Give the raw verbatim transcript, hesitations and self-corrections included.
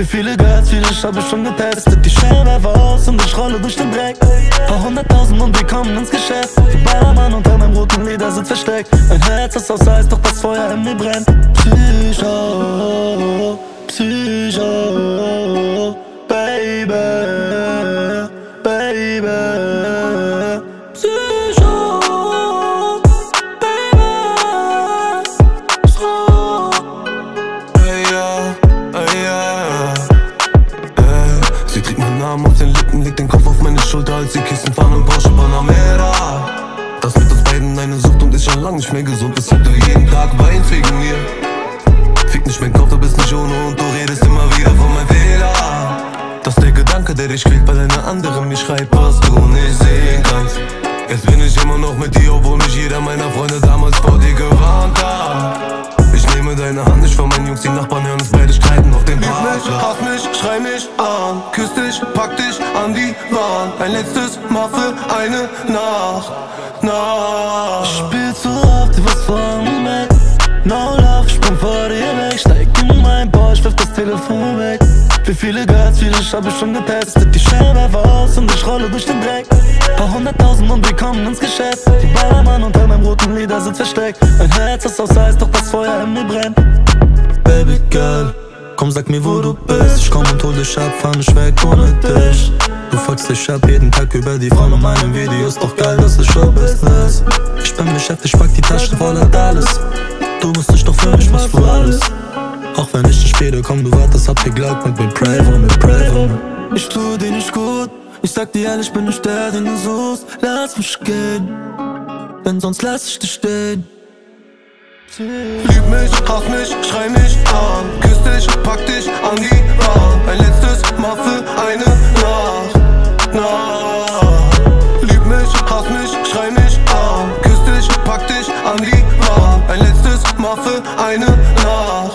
viele Girls, viele hab ich schon getestet. Die Scheinwerfer aus und ich rolle durch den Dreck. Paar hunderttausend und wir kommen ins Geschäft. Die Ballermann unter meinem roten Leder sind versteckt. Mein Herz ist aus Eis, doch das Feuer in mir brennt. Psycho, Psycho, Baby, Baby, Psycho, Baby, Psycho. Ey, ja, ey, ja, ey. Sie trägt meinen Namen auf den Lippen, legt den Kopf auf meine Schulter, als die Kisten fahren im Porsche Panamera. Das mit uns beiden eine Sucht und ist schon lang nicht mehr gesund, weshalb du jeden Tag weinst wegen mir. Fick nicht mein Kopf, du bist nicht ohne und du redest immer wieder von meinem Fehler. Das ist der Gedanke, der dich quält, weil eine andere mir schreibt, was du nicht sehen kannst. Jetzt bin ich immer noch mit dir, obwohl mich jeder meiner Freunde damals vor dir gewarnt hat. Ich nehme deine Hand nicht von meinen Jungs, die Nachbarn hören uns beide streiten auf dem Parkplatz. Lieb mich, hass mich, schrei mich an, küss dich, pack dich an die Wand. Ein letztes Mal für eine Nacht, Nacht. Ich spiel zu oft, du warst vor dem Bett. No love, ich bin vor dir weg. Steig in mein Porsche, wirf das Telefon weg. Wie viele Girls, viele hab ich schon getestet. Die Scheinwerfer aus und ich rolle durch den Dreck. Paar hunderttausend und wir kommen ins Geschäft. Die Ballermann unter meinem roten Leder sind versteckt. Mein Herz ist aus Eis, doch das Feuer in mir brennt. Baby Girl, komm sag mir wo du bist. Ich komm und hol dich ab, fahr nicht weg ohne dich. Du fuckst dich ab jeden Tag über die Frauen in meinen Videos. Doch geil, das ist Showbusiness. Ich bin beschäftigt, pack die Taschen voll und alles. Du musst dich doch für mich, machst du alles. Auch wenn ich zu spät komm, du wartest, hab geglaubt mit mir pray for me, pray for me. Ich tue dir nicht gut, ich sag dir ehrlich, bin nicht der, den du suchst. Lass mich gehen, denn sonst lass ich dich stehen. Lieb mich, hass mich, schrei mich an, küss dich, pack dich an die Wand. Ein letztes Mal für eine Nacht, Nacht. Lieb mich, hass mich, schrei mich an, küss dich, pack dich an die Wand. Ein letztes Mal für eine Nacht.